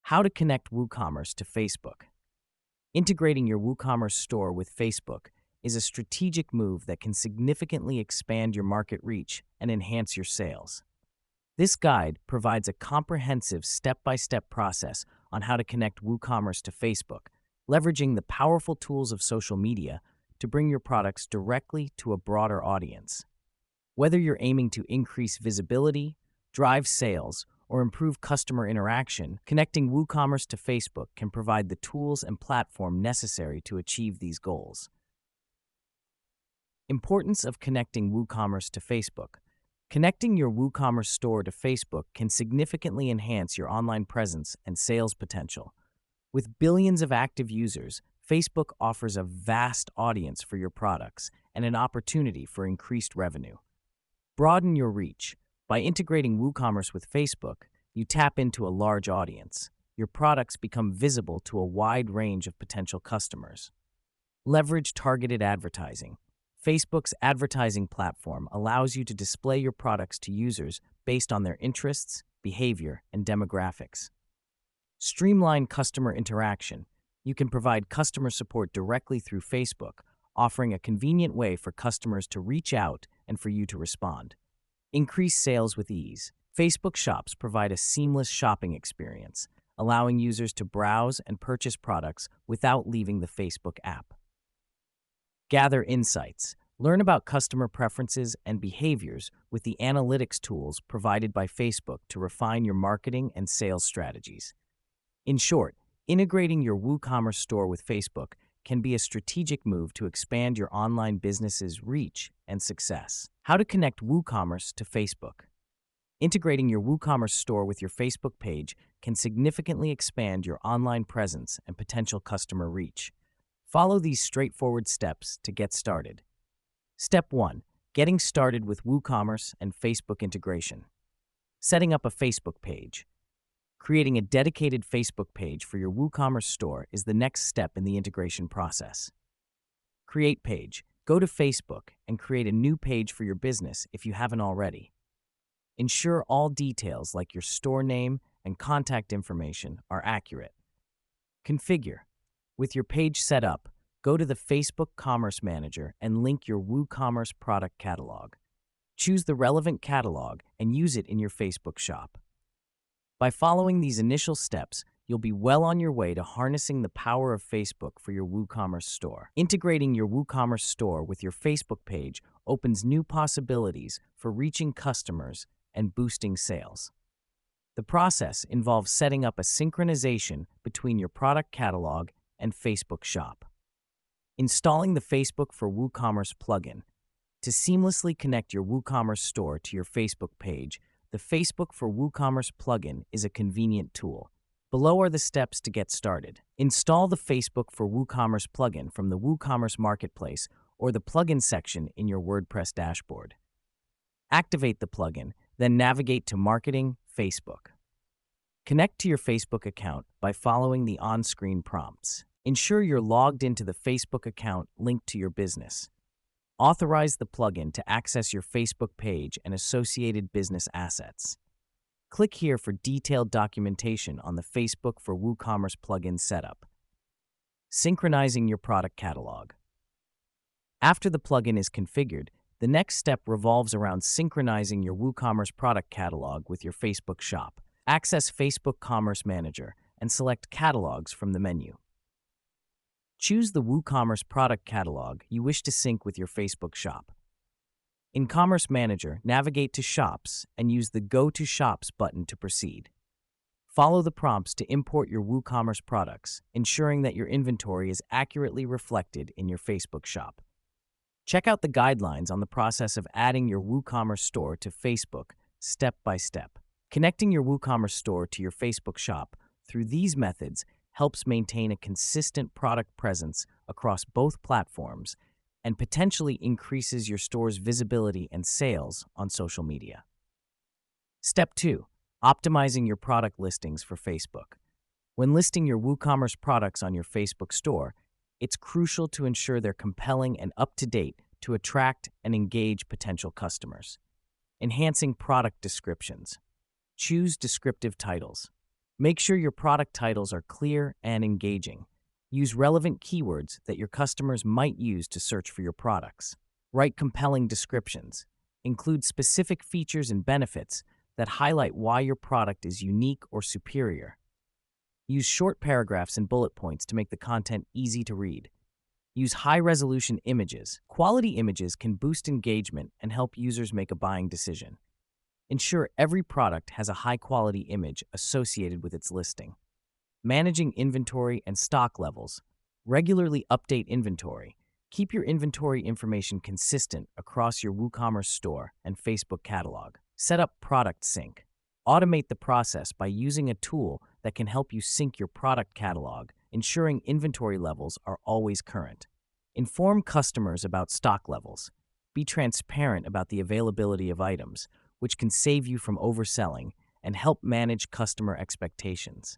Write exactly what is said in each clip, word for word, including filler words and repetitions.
How to connect WooCommerce to Facebook. Integrating your WooCommerce store with Facebook is a strategic move that can significantly expand your market reach and enhance your sales. This guide provides a comprehensive step-by-step process on how to connect WooCommerce to Facebook, leveraging the powerful tools of social media to bring your products directly to a broader audience. Whether you're aiming to increase visibility, drive sales, or improve customer interaction, connecting WooCommerce to Facebook can provide the tools and platform necessary to achieve these goals. Importance of connecting WooCommerce to Facebook. Connecting your WooCommerce store to Facebook can significantly enhance your online presence and sales potential. With billions of active users, Facebook offers a vast audience for your products and an opportunity for increased revenue. Broaden your reach. By integrating WooCommerce with Facebook, you tap into a large audience. Your products become visible to a wide range of potential customers. Leverage targeted advertising. Facebook's advertising platform allows you to display your products to users based on their interests, behavior, and demographics. Streamline customer interaction. You can provide customer support directly through Facebook, offering a convenient way for customers to reach out and for you to respond. Increase sales with ease. Facebook Shops provide a seamless shopping experience, allowing users to browse and purchase products without leaving the Facebook app. Gather insights. Learn about customer preferences and behaviors with the analytics tools provided by Facebook to refine your marketing and sales strategies. In short, integrating your WooCommerce store with Facebook can be a strategic move to expand your online business's reach and success. How to connect WooCommerce to Facebook. Integrating your WooCommerce store with your Facebook page can significantly expand your online presence and potential customer reach. Follow these straightforward steps to get started. Step one. Getting started with WooCommerce and Facebook integration. Setting up a Facebook page. Creating a dedicated Facebook page for your WooCommerce store is the next step in the integration process. Create page. Go to Facebook and create a new page for your business if you haven't already. Ensure all details like your store name and contact information are accurate. Configure. With your page set up, go to the Facebook Commerce Manager and link your WooCommerce product catalog. Choose the relevant catalog and use it in your Facebook shop. By following these initial steps, you'll be well on your way to harnessing the power of Facebook for your WooCommerce store. Integrating your WooCommerce store with your Facebook page opens new possibilities for reaching customers and boosting sales. The process involves setting up a synchronization between your product catalog and Facebook shop. Installing the Facebook for WooCommerce plugin. To seamlessly connect your WooCommerce store to your Facebook page, the Facebook for WooCommerce plugin is a convenient tool. Below are the steps to get started. Install the Facebook for WooCommerce plugin from the WooCommerce Marketplace or the plugin section in your WordPress dashboard. Activate the plugin, then navigate to Marketing, Facebook. Connect to your Facebook account by following the on-screen prompts. Ensure you're logged into the Facebook account linked to your business. Authorize the plugin to access your Facebook page and associated business assets. Click here for detailed documentation on the Facebook for WooCommerce plugin setup. Synchronizing your product catalog. After the plugin is configured, the next step revolves around synchronizing your WooCommerce product catalog with your Facebook shop. Access Facebook Commerce Manager and select Catalogs from the menu. Choose the WooCommerce product catalog you wish to sync with your Facebook shop. In Commerce Manager, navigate to Shops and use the Go to Shops button to proceed. Follow the prompts to import your WooCommerce products, ensuring that your inventory is accurately reflected in your Facebook shop. Check out the guidelines on the process of adding your WooCommerce store to Facebook step by step. Connecting your WooCommerce store to your Facebook shop through these methods helps maintain a consistent product presence across both platforms and potentially increases your store's visibility and sales on social media. Step two. Optimizing your product listings for Facebook. When listing your WooCommerce products on your Facebook store, it's crucial to ensure they're compelling and up-to-date to attract and engage potential customers. Enhancing product descriptions. Choose descriptive titles. Make sure your product titles are clear and engaging. Use relevant keywords that your customers might use to search for your products. Write compelling descriptions. Include specific features and benefits that highlight why your product is unique or superior. Use short paragraphs and bullet points to make the content easy to read. Use high-resolution images. Quality images can boost engagement and help users make a buying decision. Ensure every product has a high-quality image associated with its listing. Managing inventory and stock levels. Regularly update inventory. Keep your inventory information consistent across your WooCommerce store and Facebook catalog. Set up product sync. Automate the process by using a tool that can help you sync your product catalog, ensuring inventory levels are always current. Inform customers about stock levels. Be transparent about the availability of items, which can save you from overselling and help manage customer expectations.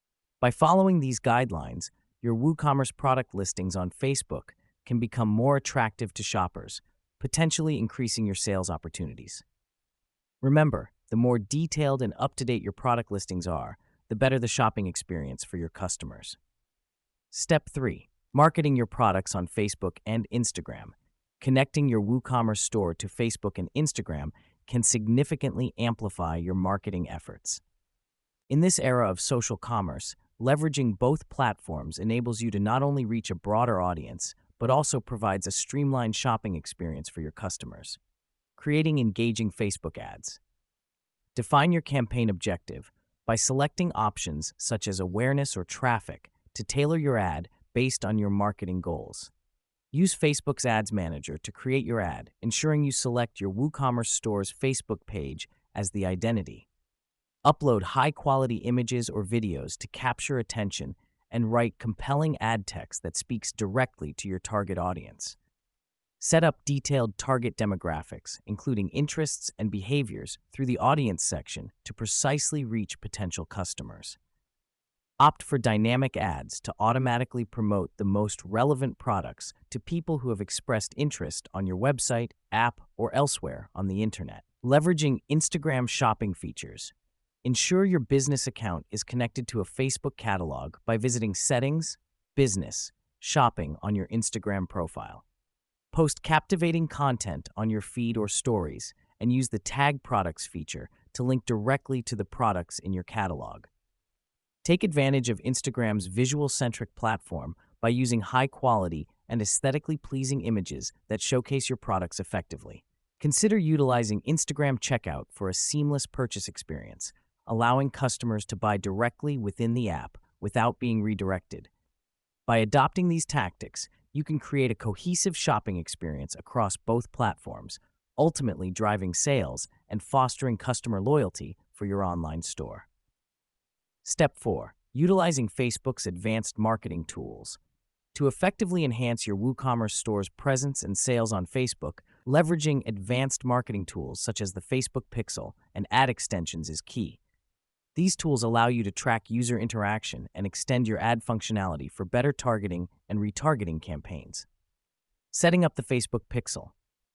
By following these guidelines, your WooCommerce product listings on Facebook can become more attractive to shoppers, potentially increasing your sales opportunities. Remember, the more detailed and up-to-date your product listings are, the better the shopping experience for your customers. Step three. Marketing your products on Facebook and Instagram. Connecting your WooCommerce store to Facebook and Instagram can significantly amplify your marketing efforts. In this era of social commerce, leveraging both platforms enables you to not only reach a broader audience, but also provides a streamlined shopping experience for your customers. Creating engaging Facebook ads. Define your campaign objective by selecting options such as awareness or traffic to tailor your ad based on your marketing goals. Use Facebook's Ads Manager to create your ad, ensuring you select your WooCommerce store's Facebook page as the identity. Upload high-quality images or videos to capture attention and write compelling ad text that speaks directly to your target audience. Set up detailed target demographics, including interests and behaviors, through the audience section to precisely reach potential customers. Opt for dynamic ads to automatically promote the most relevant products to people who have expressed interest on your website, app, or elsewhere on the internet. Leveraging Instagram shopping features. Ensure your business account is connected to a Facebook catalog by visiting Settings, Business, Shopping on your Instagram profile. Post captivating content on your feed or stories, and use the Tag Products feature to link directly to the products in your catalog. Take advantage of Instagram's visual-centric platform by using high-quality and aesthetically pleasing images that showcase your products effectively. Consider utilizing Instagram Checkout for a seamless purchase experience, allowing customers to buy directly within the app without being redirected. By adopting these tactics, you can create a cohesive shopping experience across both platforms, ultimately driving sales and fostering customer loyalty for your online store. Step four. Utilizing Facebook's advanced marketing tools. To effectively enhance your WooCommerce store's presence and sales on Facebook, leveraging advanced marketing tools such as the Facebook Pixel and ad extensions is key. These tools allow you to track user interaction and extend your ad functionality for better targeting and retargeting campaigns. Setting up the Facebook Pixel.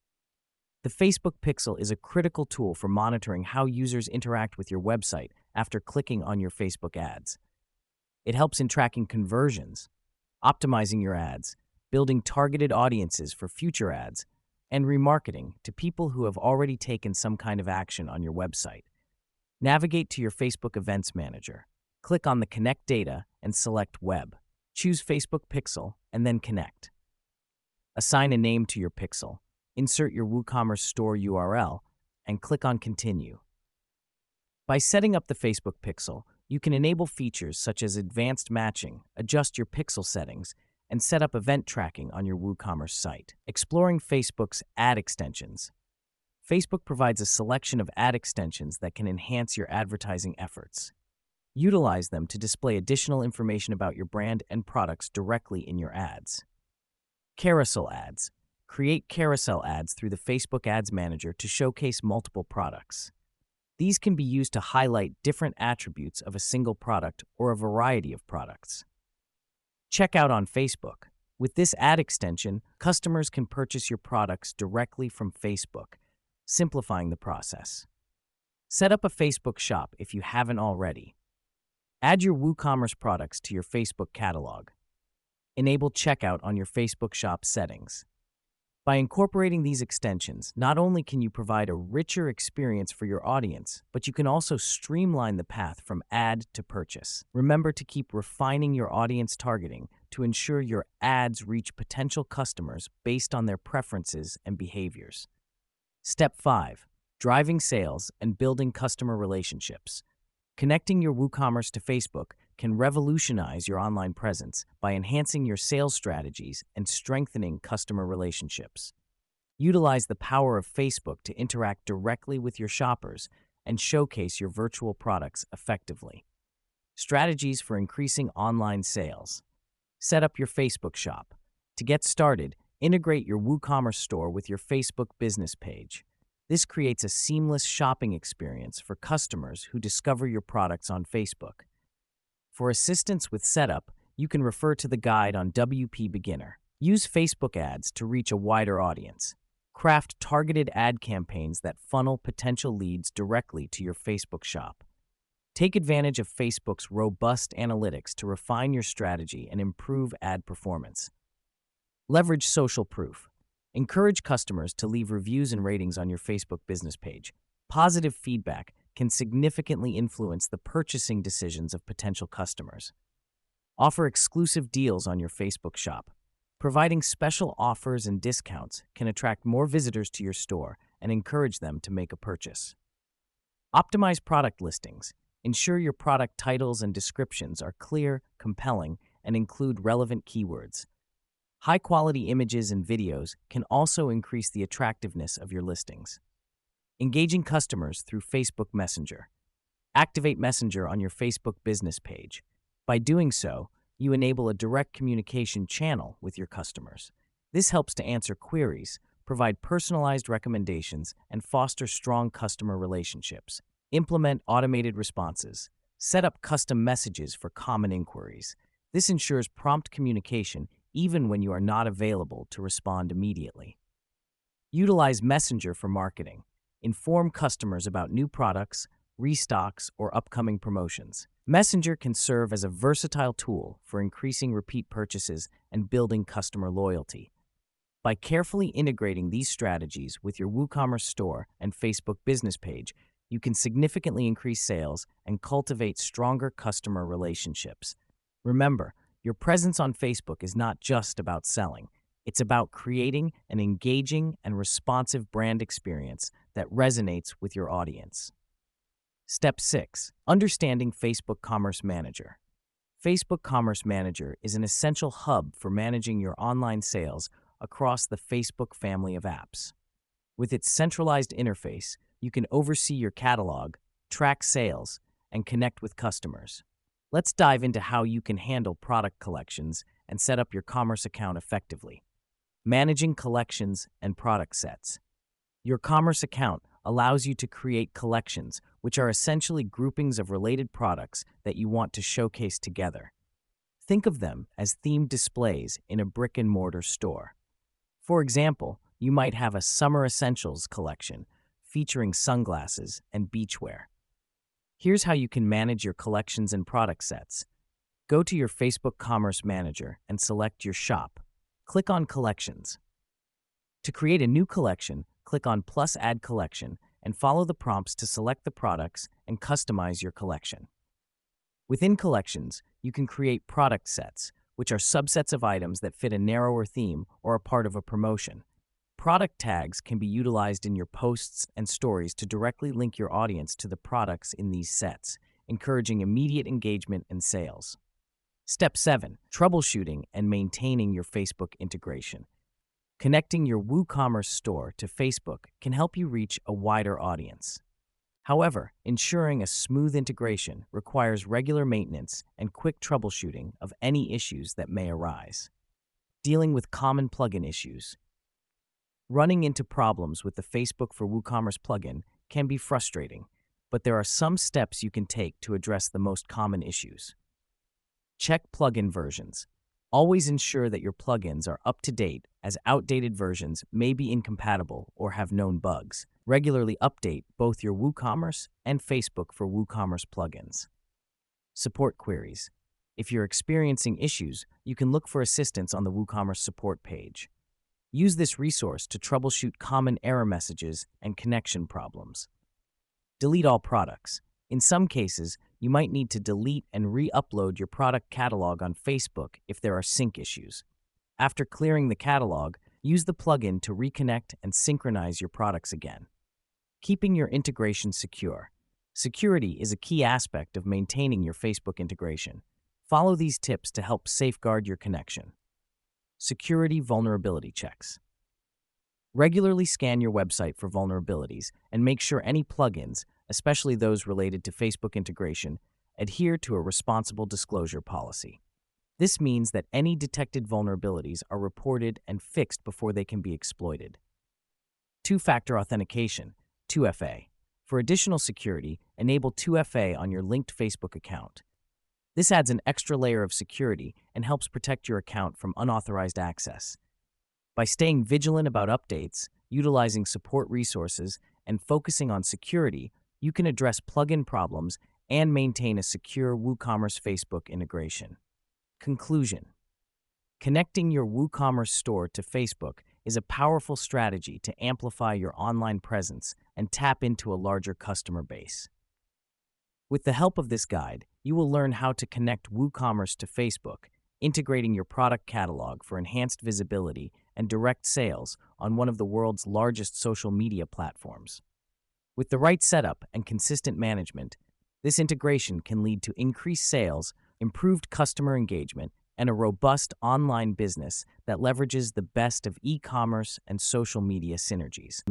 The Facebook Pixel is a critical tool for monitoring how users interact with your website after clicking on your Facebook ads. It helps in tracking conversions, optimizing your ads, building targeted audiences for future ads, and remarketing to people who have already taken some kind of action on your website. Navigate to your Facebook Events Manager. Click on the Connect Data and select Web. Choose Facebook Pixel and then Connect. Assign a name to your pixel. Insert your WooCommerce store U R L and click on Continue. By setting up the Facebook Pixel, you can enable features such as advanced matching, adjust your pixel settings, and set up event tracking on your WooCommerce site. Exploring Facebook's ad extensions. Facebook provides a selection of ad extensions that can enhance your advertising efforts. Utilize them to display additional information about your brand and products directly in your ads. Carousel ads. Create carousel ads through the Facebook Ads Manager to showcase multiple products. These can be used to highlight different attributes of a single product or a variety of products. Checkout on Facebook. With this ad extension, customers can purchase your products directly from Facebook, simplifying the process. Set up a Facebook shop if you haven't already. Add your WooCommerce products to your Facebook catalog. Enable checkout on your Facebook shop settings. By incorporating these extensions, not only can you provide a richer experience for your audience, but you can also streamline the path from ad to purchase. Remember to keep refining your audience targeting to ensure your ads reach potential customers based on their preferences and behaviors. Step five. Driving sales and building customer relationships. Connecting your WooCommerce to Facebook can revolutionize your online presence by enhancing your sales strategies and strengthening customer relationships. Utilize the power of Facebook to interact directly with your shoppers and showcase your virtual products effectively. Strategies for increasing online sales. Set up your Facebook shop. To get started, integrate your WooCommerce store with your Facebook business page. This creates a seamless shopping experience for customers who discover your products on Facebook. For assistance with setup, you can refer to the guide on W P Beginner. Use Facebook ads to reach a wider audience. Craft targeted ad campaigns that funnel potential leads directly to your Facebook shop. Take advantage of Facebook's robust analytics to refine your strategy and improve ad performance. Leverage social proof. Encourage customers to leave reviews and ratings on your Facebook business page. Positive feedback can significantly influence the purchasing decisions of potential customers. Offer exclusive deals on your Facebook shop. Providing special offers and discounts can attract more visitors to your store and encourage them to make a purchase. Optimize product listings. Ensure your product titles and descriptions are clear, compelling, and include relevant keywords. High-quality images and videos can also increase the attractiveness of your listings. Engaging customers through Facebook Messenger. Activate Messenger on your Facebook business page. By doing so, you enable a direct communication channel with your customers. This helps to answer queries, provide personalized recommendations, and foster strong customer relationships. Implement automated responses. Set up custom messages for common inquiries. This ensures prompt communication even when you are not available to respond immediately. Utilize Messenger for marketing. Inform customers about new products, restocks, or upcoming promotions. Messenger can serve as a versatile tool for increasing repeat purchases and building customer loyalty. By carefully integrating these strategies with your WooCommerce store and Facebook business page, you can significantly increase sales and cultivate stronger customer relationships. Remember, your presence on Facebook is not just about selling. It's about creating an engaging and responsive brand experience that resonates with your audience. Step six. Understanding Facebook Commerce Manager. Facebook Commerce Manager is an essential hub for managing your online sales across the Facebook family of apps. With its centralized interface, you can oversee your catalog, track sales, and connect with customers. Let's dive into how you can handle product collections and set up your commerce account effectively. Managing collections and product sets. Your commerce account allows you to create collections, which are essentially groupings of related products that you want to showcase together. Think of them as themed displays in a brick-and-mortar store. For example, you might have a summer essentials collection featuring sunglasses and beachwear. Here's how you can manage your collections and product sets. Go to your Facebook Commerce Manager and select your shop. Click on Collections. To create a new collection, click on plus Add Collection and follow the prompts to select the products and customize your collection. Within collections, you can create product sets, which are subsets of items that fit a narrower theme or are part of a promotion. Product tags can be utilized in your posts and stories to directly link your audience to the products in these sets, encouraging immediate engagement and sales. Step seven. Troubleshooting and maintaining your Facebook integration. Connecting your WooCommerce store to Facebook can help you reach a wider audience. However, ensuring a smooth integration requires regular maintenance and quick troubleshooting of any issues that may arise. Dealing with common plugin issues. Running into problems with the Facebook for WooCommerce plugin can be frustrating, but there are some steps you can take to address the most common issues. Check plugin versions. Always ensure that your plugins are up to date, as outdated versions may be incompatible or have known bugs. Regularly update both your WooCommerce and Facebook for WooCommerce plugins. Support queries. If you're experiencing issues, you can look for assistance on the WooCommerce support page. Use this resource to troubleshoot common error messages and connection problems. Delete all products. In some cases, you might need to delete and re-upload your product catalog on Facebook if there are sync issues. After clearing the catalog, use the plugin to reconnect and synchronize your products again. Keeping your integration secure. Security is a key aspect of maintaining your Facebook integration. Follow these tips to help safeguard your connection. Security vulnerability checks. Regularly scan your website for vulnerabilities and make sure any plugins, especially those related to Facebook integration, adhere to a responsible disclosure policy. This means that any detected vulnerabilities are reported and fixed before they can be exploited. Two-factor authentication, two F A. For additional security, enable two F A on your linked Facebook account. This adds an extra layer of security and helps protect your account from unauthorized access. By staying vigilant about updates, utilizing support resources, and focusing on security, you can address plugin problems and maintain a secure WooCommerce Facebook integration. Conclusion. Connecting your WooCommerce store to Facebook is a powerful strategy to amplify your online presence and tap into a larger customer base. With the help of this guide, you will learn how to connect WooCommerce to Facebook, integrating your product catalog for enhanced visibility and direct sales on one of the world's largest social media platforms. With the right setup and consistent management, this integration can lead to increased sales, improved customer engagement, and a robust online business that leverages the best of e-commerce and social media synergies.